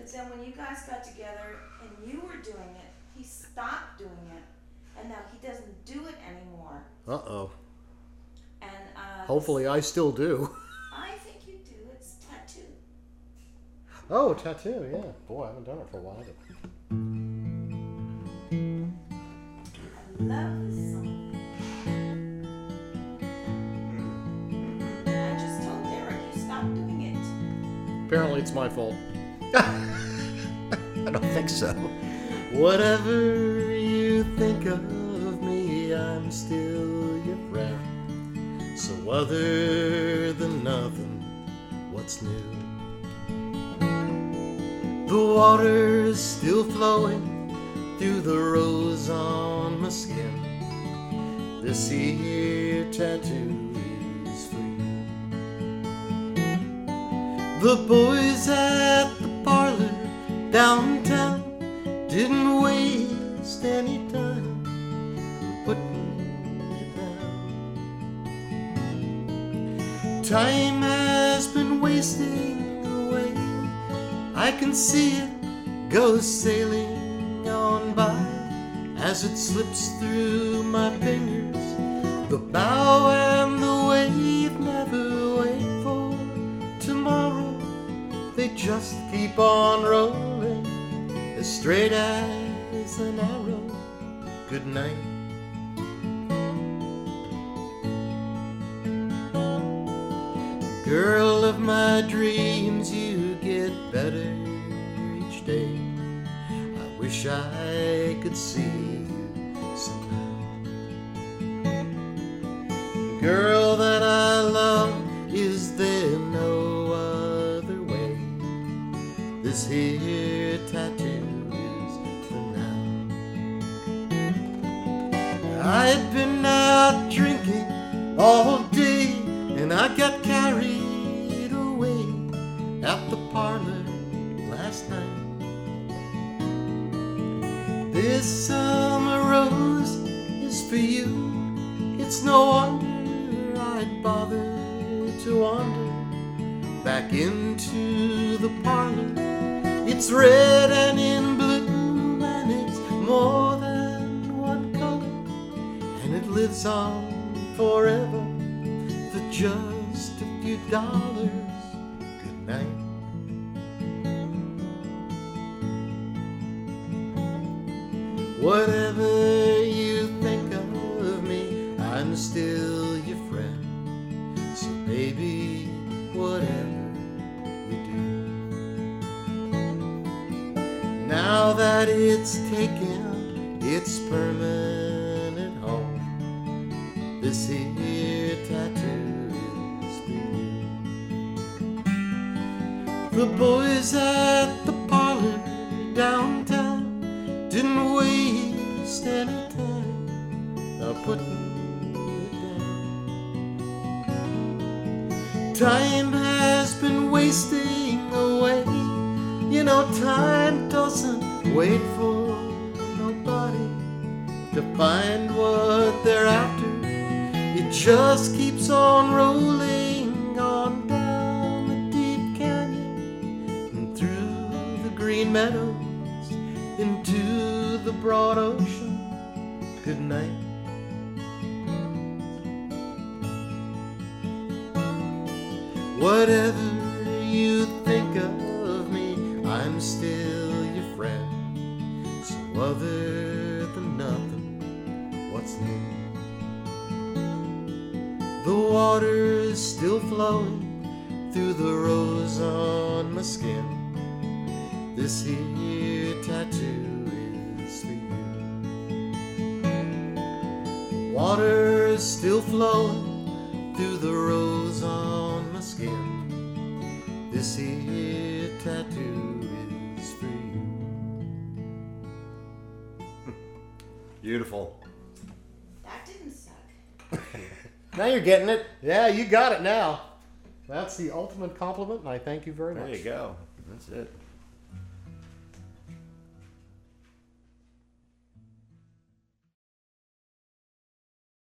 But then when you guys got together and you were doing it, he stopped doing it, and now he doesn't do it anymore. Uh-oh. And hopefully I still do. I think you do. It's tattoo. Oh, tattoo, yeah. Boy, I haven't done it for a while. I love this song. I just told Derek you stopped doing it. Apparently it's my fault. I don't think so. Whatever you think of me, I'm still your friend. So other than nothing, what's new? The water's still flowing through the rose on my skin. This here tattoo is for you. The boys at the parlor downtown didn't waste any time putting it down. Time has been wasting away. I can see it go sailing on by as it slips through my fingers. The bow and the wave never wait for tomorrow. They just keep on rolling as straight as an arrow. Good night. Girl of my dreams, you get better each day. I wish I could see you somehow. Girl that I love, is there no other way? This here tattoo is for now. I'd been out drinking all day, and I got carried away at the parlor last night. This summer rose is for you. It's no wonder I'd bother to wander back into the parlor. It's red and in blue, and it's more than one color, and it lives on forever for just a few dollars. Good night. Whatever you think of me, I'm still your friend. So baby, whatever you do, now that it's taken its permanent home, this here tattoo is for you. The boys at the parlor downtown didn't waste any time putting it down. Time has been wasting away. You know, time doesn't wait for nobody to find what they're after. It just keeps on rolling on down the deep canyon and through the green meadows into the broad ocean. Good night. Whatever you think of me, I'm still your friend. So other than nothing, what's new? The water's still flowing through the rose on my skin. This here tattoo is for you. Water's still flowing through the rose on my skin. This here tattoo is for you. Beautiful. That didn't suck. Now you're getting it. Yeah, you got it now. That's the ultimate compliment, and I thank you very much. There you go. That's it.